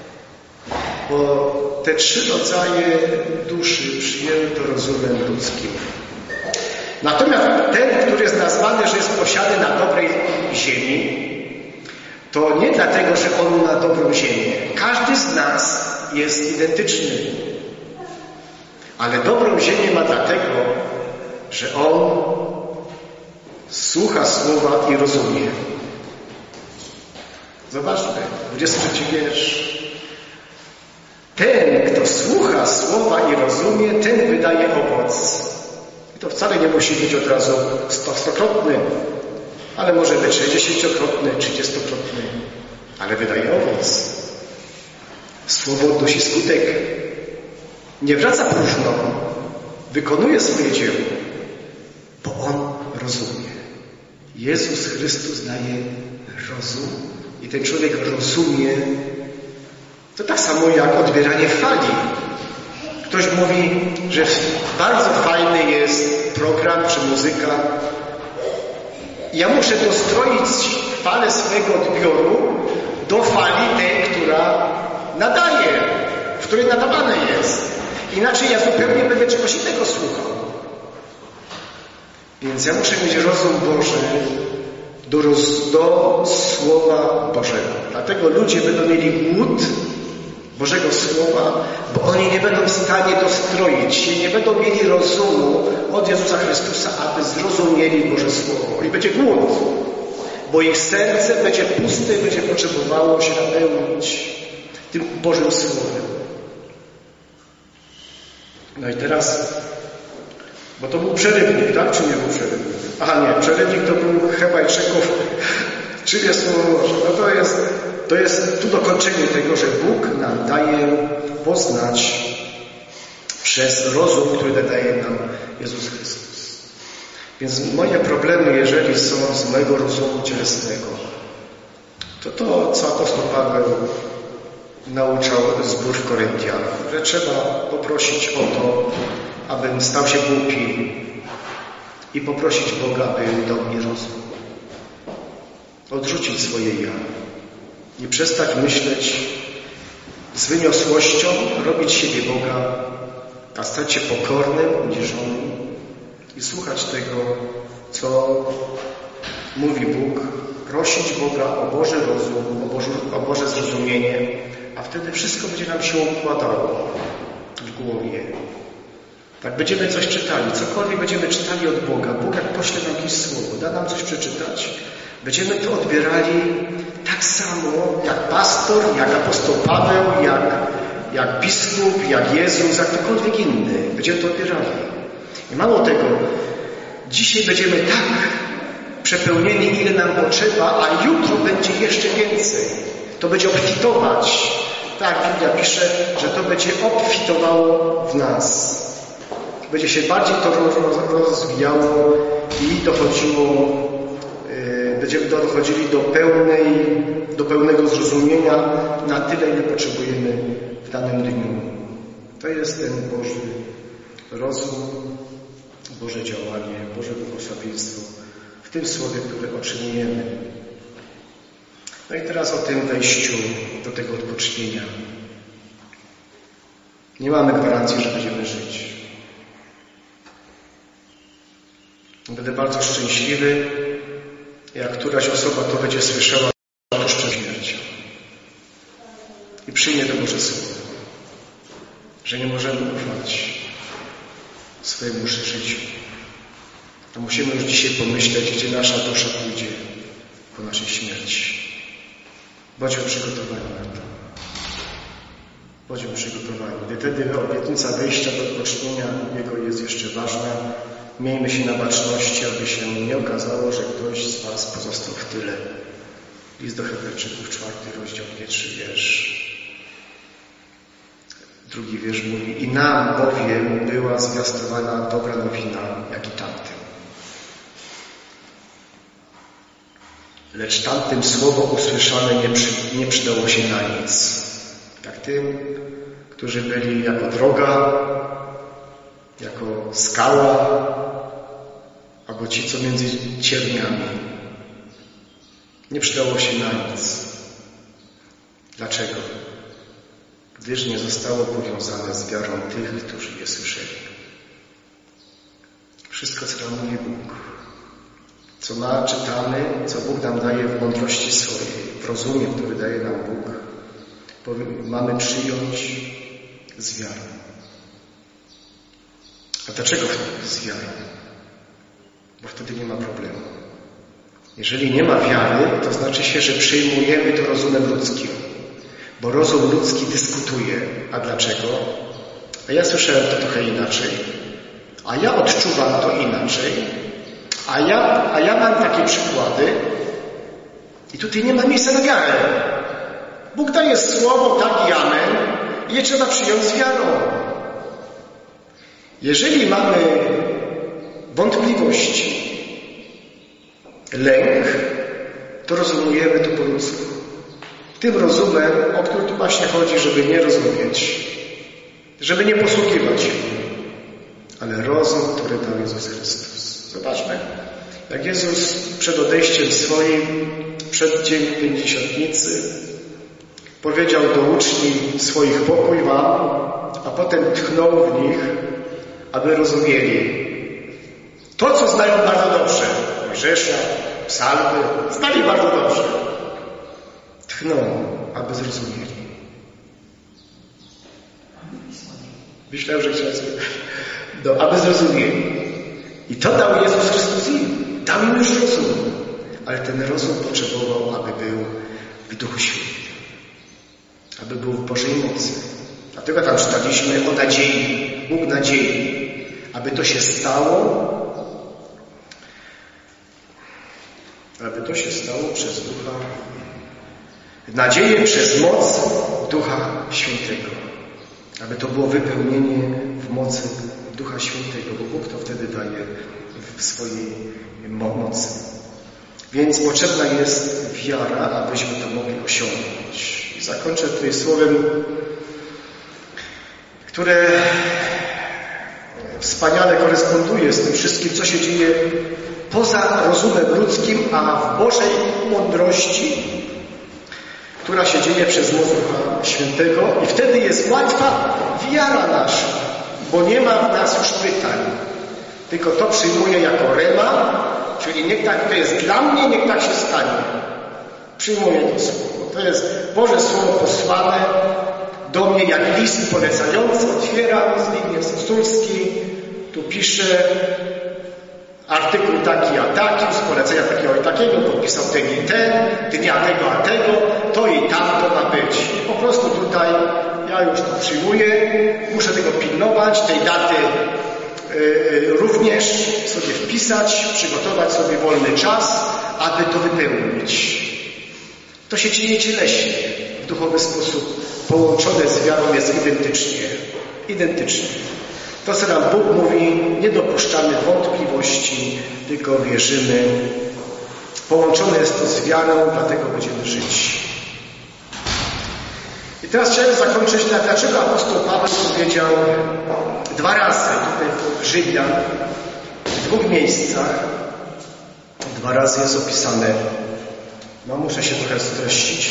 Bo te 3 rodzaje duszy przyjęto rozumem ludzkim. Natomiast ten, który jest nazwany, że jest posiadany na dobrej ziemi, to nie dlatego, że on ma dobrą ziemię. Każdy z nas jest identyczny. Ale dobrą ziemię ma dlatego, że on słucha słowa i rozumie. Zobaczmy, 23 wiersz. Ten, kto słucha słowa i rozumie, ten wydaje owoc. I to wcale nie musi być od razu 100-krotny, ale może być 60-krotny, 30-krotny, ale wydaje owoc. Słowo odnosi skutek. Nie wraca próżno, wykonuje swoje dzieło, bo on rozumie. Jezus Chrystus daje rozum i ten człowiek rozumie. To tak samo jak odbieranie fali. Ktoś mówi, że bardzo fajny jest program czy muzyka. Ja muszę dostroić falę swojego odbioru do fali tej, która nadaje, w której nadawane jest. Inaczej ja zupełnie będę czegoś innego słuchał. Więc ja muszę mieć rozum Boży do Słowa Bożego. Dlatego ludzie będą mieli głód Bożego Słowa, bo oni nie będą w stanie dostroić się, nie będą mieli rozumu od Jezusa Chrystusa, aby zrozumieli Boże Słowo. I będzie głód, bo ich serce będzie puste i będzie potrzebowało się napełnić tym Bożym Słowem. No i teraz, bo to był przerywnik, tak? Czy nie był przerywnik? Aha, nie, przerywnik to był Hebrajczyków, czym jest Słowo Boże. No to jest tu dokończenie tego, że Bóg nam daje poznać przez rozum, który daje nam Jezus Chrystus. Więc moje problemy, jeżeli są z mojego rozumu cielesnego, to co apostoł Paweł nauczał zbór w Koryntianach, że trzeba poprosić o to, abym stał się głupi i poprosić Boga, aby dał mi rozum. Odrzucić swoje ja. Nie przestać myśleć z wyniosłością, robić siebie Boga, a stać się pokornym, uniżonym i słuchać tego, co mówi Bóg, prosić Boga o Boży rozum, o Boże zrozumienie, a wtedy wszystko będzie nam się układało w głowie. Tak będziemy coś czytali, cokolwiek będziemy czytali od Boga, Bóg jak pośle nam jakieś słowo, da nam coś przeczytać, będziemy to odbierali tak samo jak pastor, jak apostoł Paweł, jak biskup, jak Jezus, jak ktokolwiek inny. Będziemy to odbierali. I mało tego, dzisiaj będziemy tak przepełnieni, ile nam potrzeba, a jutro będzie jeszcze więcej. To będzie obfitować. Tak, Biblia pisze, że to będzie obfitowało w nas. będzie się bardziej to rozwijało i będziemy dochodzili do pełnego zrozumienia na tyle, ile potrzebujemy w danym dniu. To jest ten Boży rozum, Boże działanie, Boże błogosławieństwo w tym słowie, które otrzymujemy. No i teraz o tym wejściu do tego odpocznienia. Nie mamy gwarancji, że będziemy żyć. Będę bardzo szczęśliwy, jak któraś osoba to będzie słyszała tuż przed śmiercią. I przyjmie to Boże słowo, że nie możemy ufać swojemu życiu. To musimy już dzisiaj pomyśleć, gdzie nasza dusza pójdzie po naszej śmierci. Bądźmy przygotowani na to. Bądźmy przygotowani. Wtedy obietnica wejścia do odpocznienia Jego jest jeszcze ważna. Miejmy się na baczności, aby się nie okazało, że ktoś z Was pozostał w tyle. List do Hebrajczyków, 4 rozdział, 1 wiersz. 2 wiersz mówi: i nam bowiem była zwiastowana dobra nowina, jak i tamtym. Lecz tamtym słowo usłyszane nie przydało się na nic. Jak tym, którzy byli jako droga, jako skała, albo ci, co między cierniami. Nie przydało się na nic. Dlaczego? Gdyż nie zostało powiązane z wiarą tych, którzy je słyszeli. Wszystko, co nam mówi Bóg, co czytamy, co Bóg nam daje w mądrości swojej, w rozumie, który daje nam Bóg, mamy przyjąć z wiarą. A dlaczego z wiarą? Bo wtedy nie ma problemu. Jeżeli nie ma wiary, to znaczy się, że przyjmujemy to rozumem ludzkim. Bo rozum ludzki dyskutuje. A dlaczego? A ja słyszałem to trochę inaczej. A ja odczuwam to inaczej. A ja mam takie przykłady. I tutaj nie ma miejsca na wiarę. Bóg daje słowo, tak i amen. I je trzeba przyjąć z wiarą. Jeżeli mamy wątpliwości, lęk, to rozumiemy to po ludzku. Tym rozumem, o który tu właśnie chodzi, żeby nie rozumieć, żeby nie posługiwać się, ale rozum, który dał Jezus Chrystus. Zobaczmy, jak Jezus przed odejściem swoim, przed dzień Pięćdziesiątnicy, powiedział do uczniów swoich: pokój wam, a potem tchnął w nich, aby rozumieli to, co znają bardzo dobrze. Mojżesza, psalmy, znali bardzo dobrze. Tchnął, aby zrozumieli. Myślałem, że chciałem sobie... aby zrozumieli. I to dał Jezus Chrystus im. Dał im już rozum. Ale ten rozum potrzebował, aby był w Duchu Świętym. Aby był w Bożej mocy. Dlatego tam czytaliśmy o nadziei. Bóg nadziei. Aby to się stało, przez Ducha, nadzieję przez moc Ducha Świętego. Aby to było wypełnienie w mocy Ducha Świętego, bo Bóg to wtedy daje w swojej mocy. Więc potrzebna jest wiara, abyśmy to mogli osiągnąć. I zakończę tutaj słowem, które wspaniale koresponduje z tym wszystkim, co się dzieje poza rozumem ludzkim, a w Bożej mądrości, która się dzieje przez moc Ducha Świętego. I wtedy jest łatwa wiara nasza, bo nie ma w nas już pytań. Tylko to przyjmuję jako rema, czyli niech tak to jest dla mnie, niech tak się stanie. Przyjmuję to słowo. To jest Boże Słowo posłane do mnie jak list polecający. Otwieram, Zbigniew Sosnulski, tu pisze artykuł taki a taki, z polecenia takiego i takiego, podpisał ten i ten, dnia tego a tego, to i tamto ma być. I po prostu tutaj ja już to przyjmuję, muszę tego pilnować, tej daty również sobie wpisać, przygotować sobie wolny czas, aby to wypełnić. To się dzieje cieleśnie, w duchowy sposób połączone z wiarą jest identycznie. To, co nam Bóg mówi, nie dopuszczamy wątpliwości, tylko wierzymy. Połączone jest to z wiarą, dlatego będziemy żyć. I teraz chciałem zakończyć, dlaczego apostoł Paweł powiedział 2 razy tutaj w Rzymian, w 2 miejscach, 2 razy jest opisane, muszę się trochę streścić,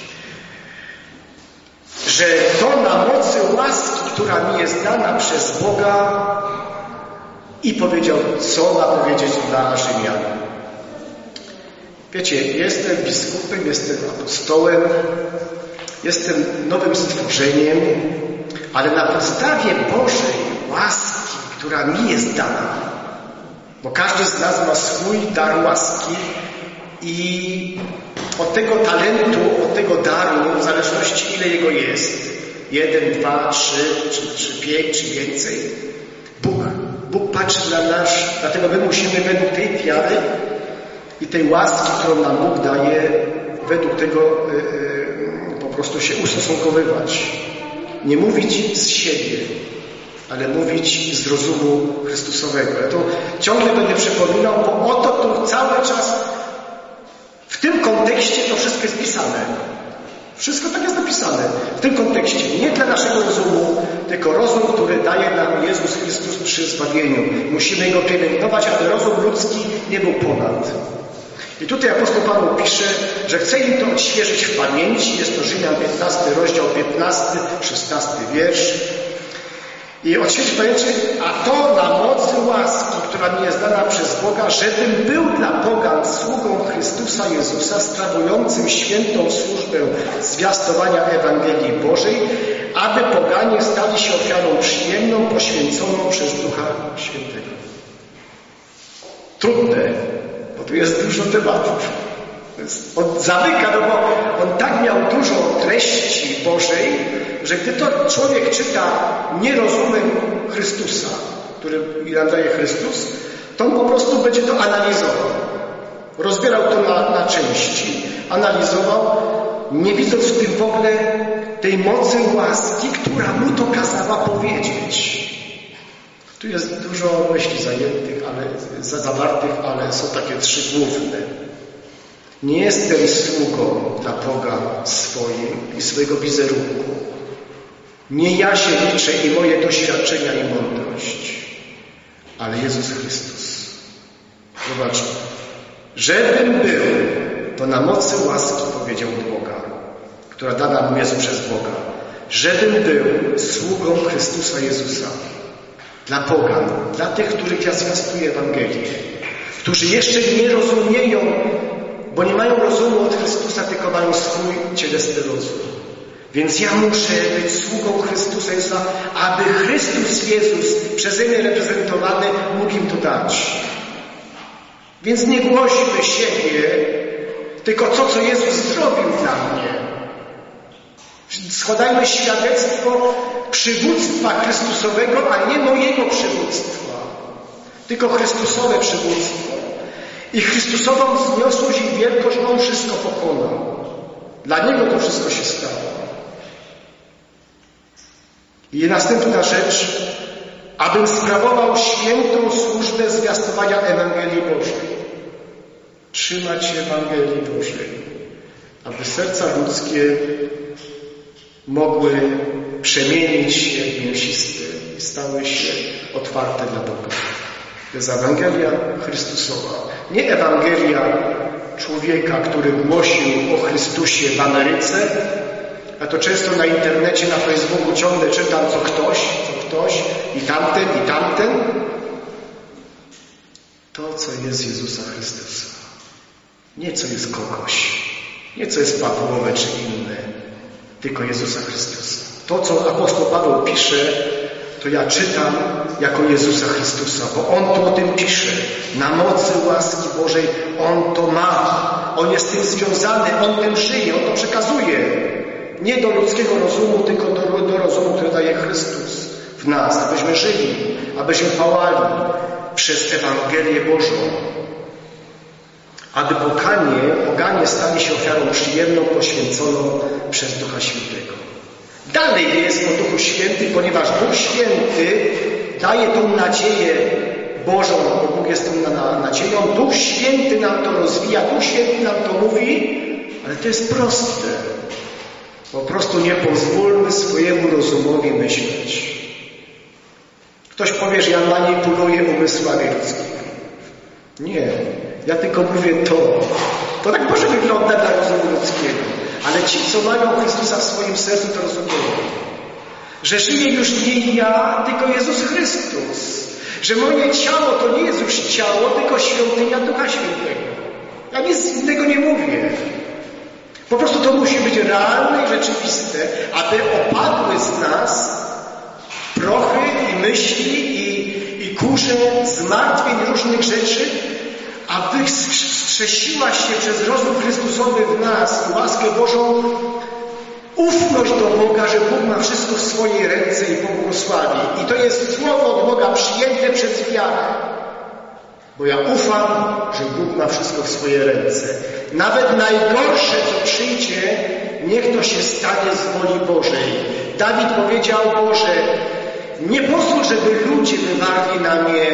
że to na mocy łaski, która mi jest dana przez Boga, i powiedział, co ma powiedzieć dla Rzymian. Wiecie, jestem biskupem, jestem apostołem, jestem nowym stworzeniem, ale na podstawie Bożej łaski, która mi jest dana, bo każdy z nas ma swój dar łaski i od tego talentu, od tego daru, w zależności ile jego jest, 1, 2, 3, czy 5, czy więcej, Bóg patrzy na nas, dlatego my musimy według tej wiary i tej łaski, którą nam Bóg daje, według tego po prostu się ustosunkowywać. Nie mówić z siebie, ale mówić z rozumu Chrystusowego. Ja to ciągle będę przypominał, bo oto tu cały czas w tym kontekście to wszystko jest pisane. Wszystko tak jest napisane. W tym kontekście. Nie dla naszego rozumu, tylko rozum, który daje nam Jezus Chrystus przy zbawieniu. Musimy go pielęgnować, aby rozum ludzki nie był ponad. I tutaj apostoł Paweł pisze, że chce im to odświeżyć w pamięci. Jest to Rzymian 15, rozdział 15, 16 wiersz. I odświeżyć w pamięci, a to na mocy łaski, która mi jest dana przez Boga, żebym był dla pogan sługą Chrystusa Jezusa, sprawującym świętą służbę zwiastowania Ewangelii Bożej, aby poganie stali się ofiarą przyjemną, poświęconą przez Ducha Świętego. Trudne, bo tu jest dużo tematów. On zamyka, no bo on tak miał dużo treści Bożej, że gdy to człowiek czyta nie rozumem Chrystusa, który nam daje Chrystus, to on po prostu będzie to analizował. Rozbierał to na części, analizował, nie widząc w tym w ogóle tej mocy łaski, która mu to kazała powiedzieć. Tu jest dużo myśli zajętych, zawartych, ale są takie 3 główne. Nie jestem sługą dla Boga swoim i swojego wizerunku. Nie ja się liczę i moje doświadczenia i mądrość, ale Jezus Chrystus. Zobaczmy. Żebym był, to na mocy łaski powiedział od Boga, która dana mu jest przez Boga. Żebym był sługą Chrystusa Jezusa. Dla pogan, dla tych, których ja zwiastuję Ewangelię, którzy jeszcze nie rozumieją, bo nie mają rozumu od Chrystusa, tylko mają swój cielesny rozum. Więc ja muszę być sługą Chrystusa Jezusa, aby Chrystus Jezus, przeze mnie reprezentowany, mógł im to dać. Więc nie głośmy siebie, tylko to, co Jezus zrobił dla mnie. Składajmy świadectwo przywództwa Chrystusowego, a nie mojego przywództwa, tylko Chrystusowe przywództwo. I Chrystusową wzniosłość i wielkość On wszystko pokonał. Dla Niego to wszystko się stało. I następna rzecz, abym sprawował świętą służbę zwiastowania Ewangelii Bożej. Trzymać się Ewangelii Bożej, aby serca ludzkie mogły przemienić się w mięsiste i stały się otwarte dla Boga. To jest Ewangelia Chrystusowa. Nie Ewangelia człowieka, który głosił o Chrystusie w Ameryce, a to często na internecie, na Facebooku ciągle czytam co ktoś i tamten. To, co jest Jezusa Chrystusa. Nie co jest kogoś. Nie co jest Pawłowe czy inne. Tylko Jezusa Chrystusa. To, co apostoł Paweł pisze, to ja czytam jako Jezusa Chrystusa, bo On tu o tym pisze. Na mocy łaski Bożej On to ma. On jest tym związany, On tym żyje, On to przekazuje. Nie do ludzkiego rozumu, tylko do rozumu, który daje Chrystus w nas, abyśmy żyli, abyśmy pałali przez Ewangelię Bożą. Aby poganie stali się ofiarą przyjemną, poświęconą przez Ducha Świętego. Dalej jest o Duchu Świętym, ponieważ Duch Święty daje tą nadzieję Bożą, bo Bóg jest tą nadzieją. Duch Święty nam to rozwija, Duch Święty nam to mówi, ale to jest proste. Po prostu nie pozwólmy swojemu rozumowi myśleć. Ktoś powie, że ja manipuluję umysłami ludzkimi. Nie, ja tylko mówię to. To tak może wyglądać dla rozumu ludzkiego. Ale ci, co mają Chrystusa w swoim sercu, to rozumieją. Że żyje już nie ja, tylko Jezus Chrystus. Że moje ciało to nie jest już ciało, tylko świątynia Ducha Świętego. Ja nic innego nie mówię. Po prostu to musi być realne i rzeczywiste, aby opadły z nas prochy i myśli i kurze zmartwień różnych rzeczy, aby wskrzesiła się przez rozum Chrystusowy w nas i łaskę Bożą ufność do Boga, że Bóg ma wszystko w swojej ręce i pobłogosławi. I to jest słowo od Boga przyjęte przez wiarę. Bo ja ufam, że Bóg ma wszystko w swoje ręce. Nawet najgorsze, co przyjdzie, niech to się stanie z woli Bożej. Dawid powiedział: Boże, nie pozwól, żeby ludzie wywarli na mnie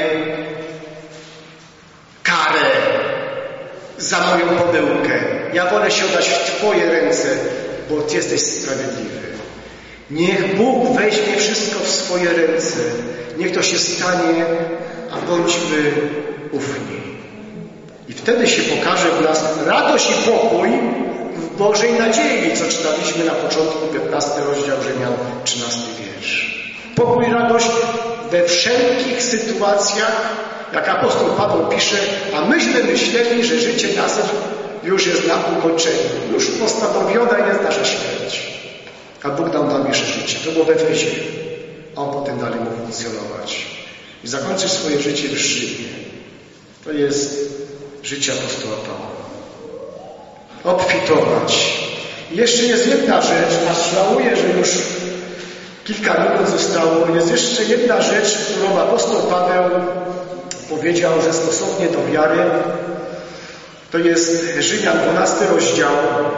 karę za moją pomyłkę. Ja wolę się oddać w Twoje ręce, bo Ty jesteś sprawiedliwy. Niech Bóg weźmie wszystko w swoje ręce. Niech to się stanie, a bądźmy ufni. I wtedy się pokaże w nas radość i pokój w Bożej nadziei, co czytaliśmy na początku, 15 rozdział Rzymian, 13 wiersz. Pokój, radość we wszelkich sytuacjach, jak apostoł Paweł pisze, a myśmy myśleli, że życie nasze już jest na ukończeniu. Już postanowiona jest nasza śmierć. A Bóg nam da jeszcze życie. To było we Efezie. A on potem dalej mógł funkcjonować. I zakończyć swoje życie w Rzymie. To jest życie apostoła Pawła. Obfitować. I jeszcze jest jedna rzecz, aż żałuję, że już kilka minut zostało. Jest jeszcze jedna rzecz, którą apostoł Paweł powiedział, że stosownie do wiary, to jest Rzymian 12 rozdział,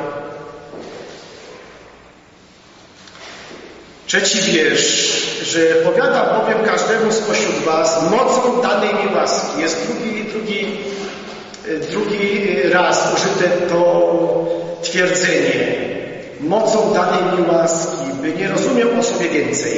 3 wiersz, że powiadam bowiem każdemu spośród was mocą danej mi łaski. Jest drugi raz użyte to twierdzenie. Mocą danej mi łaski, by nie rozumiał o sobie więcej.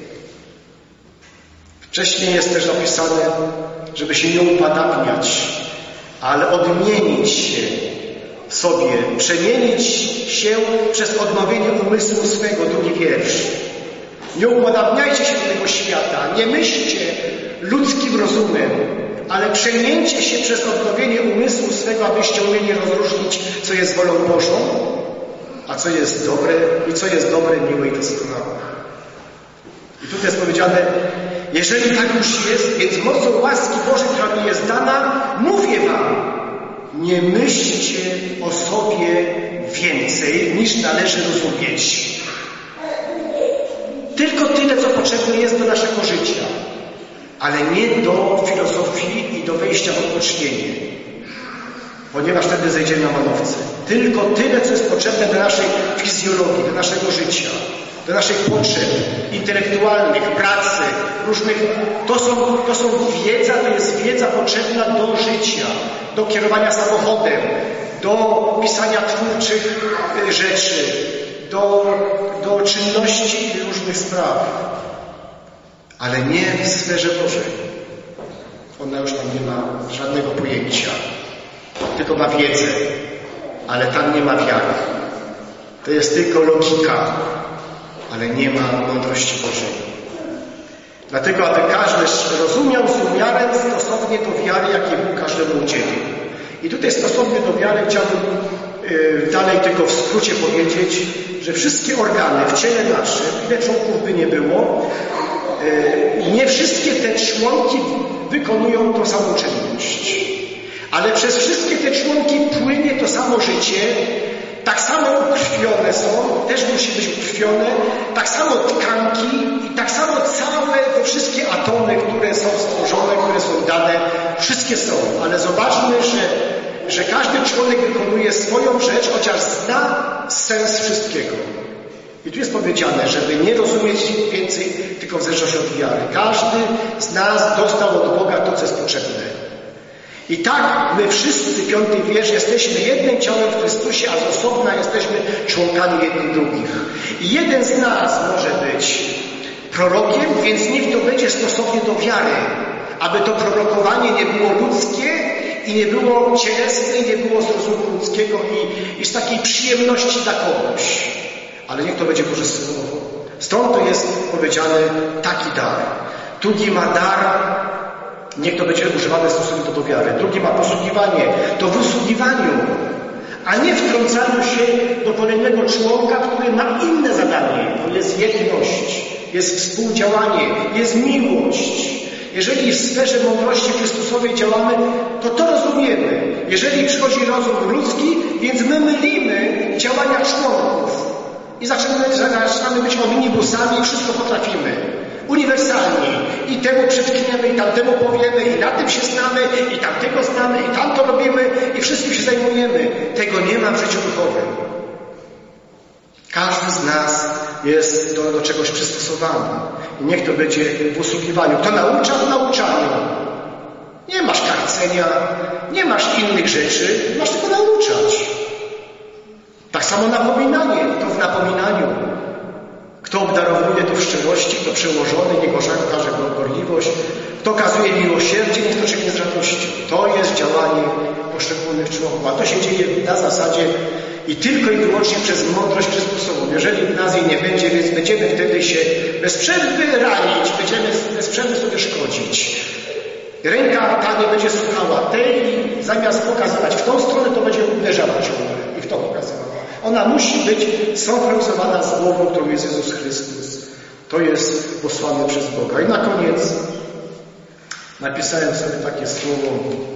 Wcześniej jest też napisane, żeby się nie upadabniać, ale odmienić się w sobie, przemienić się przez odnowienie umysłu swego, drugi wiersz. Nie upadabniajcie się do tego świata, nie myślcie ludzkim rozumem, ale przemieńcie się przez odnowienie umysłu swego, abyście umieli rozróżnić, co jest wolą Bożą, a co jest dobre i co jest dobre, miłe i doskonałe. I tutaj jest powiedziane, jeżeli tak już jest, więc mocą łaski Bożej, która mi jest dana, mówię wam, nie myślcie o sobie więcej, niż należy rozumieć. Tylko tyle, co potrzebne jest do naszego życia, ale nie do filozofii i do wejścia w odpocznienie, ponieważ wtedy zejdziemy na manowce. Tylko tyle, co jest potrzebne do naszej fizjologii, do naszego życia, do naszych potrzeb intelektualnych, pracy, różnych. To są wiedza, to jest wiedza potrzebna do życia, do kierowania samochodem, do pisania twórczych rzeczy, do czynności i różnych spraw. Ale nie w sferze Bożej. Ona już tam nie ma żadnego pojęcia, tylko ma wiedzę, ale tam nie ma wiary. To jest tylko logika, ale nie ma mądrości Bożej. Dlatego, aby każdy rozumiał z umiarem stosownie do wiary, jakie Bóg każdemu udzielił. I tutaj stosownie do wiary chciałbym dalej tylko w skrócie powiedzieć, że wszystkie organy w ciele naszym, ile członków by nie było, nie wszystkie te członki wykonują tą samą czynność. Ale przez wszystkie te członki płynie to samo życie, tak samo ukrwione są, też musi być ukrwione, tak samo tkanki i tak samo całe te wszystkie atomy, które są stworzone, które są dane, wszystkie są. Ale zobaczmy, że każdy członek wykonuje swoją rzecz, chociaż zna sens wszystkiego. I tu jest powiedziane, żeby nie rozumieć więcej więcej, tylko w zależności od wiary. Każdy z nas dostał od Boga to, co jest potrzebne. I tak my wszyscy, 5. wiersz, jesteśmy jednym ciałem w Chrystusie, a z osobna jesteśmy członkami jednych drugich. I jeden z nas może być prorokiem, więc niech to będzie stosownie do wiary, aby to prorokowanie nie było ludzkie i nie było cielesne, i nie było z rozumu ludzkiego i z takiej przyjemności dla kogoś. Ale niech to będzie Boże słowo. Stąd to jest powiedziane taki dar. Drugi ma dar, niech to będzie używane stosownie do wiary. Drugi ma posługiwanie, to w usługiwaniu, a nie wtrącaniu się do kolejnego członka, który ma inne zadanie. To jest jedność, jest współdziałanie, jest miłość. Jeżeli w sferze mądrości Chrystusowej działamy, to rozumiemy. Jeżeli przychodzi rozum ludzki, więc my mylimy działania członków i zaczynamy być omnibusami i wszystko potrafimy. Uniwersalni. I temu przytkniemy, i tamtemu powiemy, i na tym się znamy, i tamtego znamy, i tamto robimy, i wszystkim się zajmujemy. Tego nie ma w życiu duchowym. Każdy z nas jest do czegoś przystosowany. I niech to będzie w usługiwaniu. Kto naucza, w nauczaniu. Nie masz karcenia, nie masz innych rzeczy, masz tylko nauczać. Tak samo napominanie, to w napominaniu. Kto obdarowuje, to w szczerości, kto przełożony, niech okaże gorliwość. Kto okazuje miłosierdzie, niech to czyni z radością. To jest działanie poszczególnych członków. A to się dzieje na zasadzie i tylko i wyłącznie przez mądrość Chrystusową. Jeżeli w nas jej nie będzie, więc będziemy wtedy się bez przerwy ranić, będziemy bez przerwy sobie szkodzić. Ręka ta nie będzie słuchała tej i zamiast pokazywać w tą stronę, to będzie uderzała ciągle i w to pokazywała. Ona musi być synchronizowana z głową, którą jest Jezus Chrystus. To jest posłane przez Boga. I na koniec napisałem sobie takie słowo.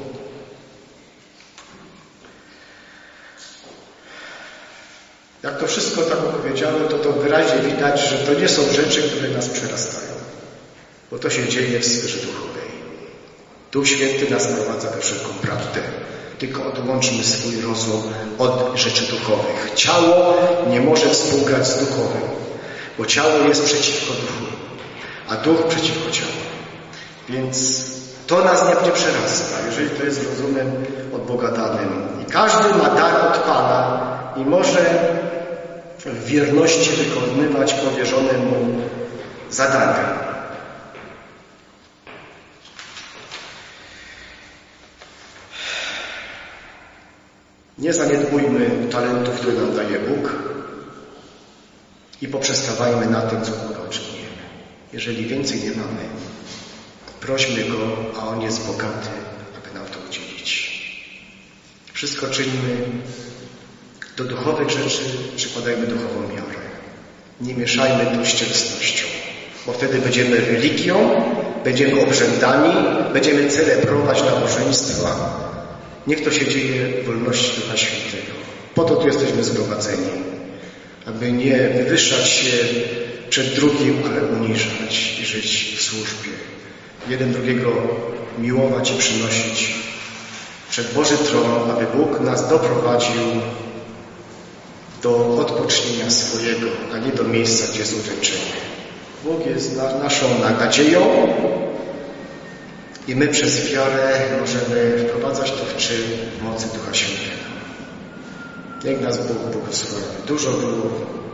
Jak to wszystko tak opowiedziałem, to wyraźnie widać, że to nie są rzeczy, które nas przerastają. Bo to się dzieje w sferze duchowej. Duch Święty nas prowadza we wszelką prawdę. Tylko odłączmy swój rozum od rzeczy duchowych. Ciało nie może współgrać z duchowym, bo ciało jest przeciwko duchu, a duch przeciwko ciału. Więc to nas nie przerasta, jeżeli to jest rozumem od Boga danym. I każdy ma dar od Pana i może w wierności wykonywać powierzone mu zadania. Nie zaniedbujmy talentów, które nam daje Bóg i poprzestawajmy na tym, co Boga oczekujemy. Jeżeli więcej nie mamy, prośmy Go, a On jest bogaty, aby nam to udzielić. Wszystko czyńmy do duchowych rzeczy, przykładajmy duchową miarę. Nie mieszajmy to z cielesnością, bo wtedy będziemy religią, będziemy obrzędami, będziemy celebrować nabożeństwa. Niech to się dzieje w wolności Ducha Świętego. Po to tu jesteśmy zgromadzeni, aby nie wywyższać się przed drugim, ale uniżać i żyć w służbie. Jeden drugiego miłować i przynosić przed Boży tron, aby Bóg nas doprowadził do odpocznienia swojego, a nie do miejsca, gdzie jest udręczenie. Bóg jest naszą nadzieją i my przez wiarę możemy wprowadzać to w czyn w mocy Ducha Świętego. Niech nas Bóg błogosławi. Dużo było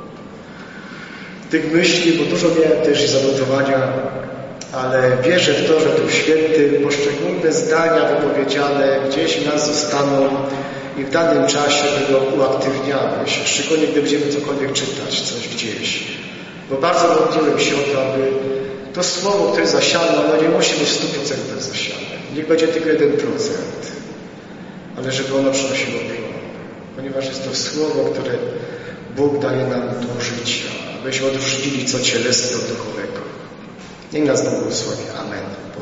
tych myśli, bo dużo miałem też i zanotowania, ale wierzę w to, że Duch Święty poszczególne zdania wypowiedziane gdzieś nas zostaną i w danym czasie będą uaktywniane się, szczególnie gdy będziemy cokolwiek czytać, coś gdzieś. Bo bardzo modliłem się o to, aby to słowo, które jest zasiane, ono nie musi być w 100% zasiane. Niech będzie tylko 1%. Ale żeby ono przynosiło plon. Ponieważ jest to słowo, które Bóg daje nam do życia. Abyśmy odróżnili co cielesne od duchowego. Niech nas Bóg błogosławi. Amen.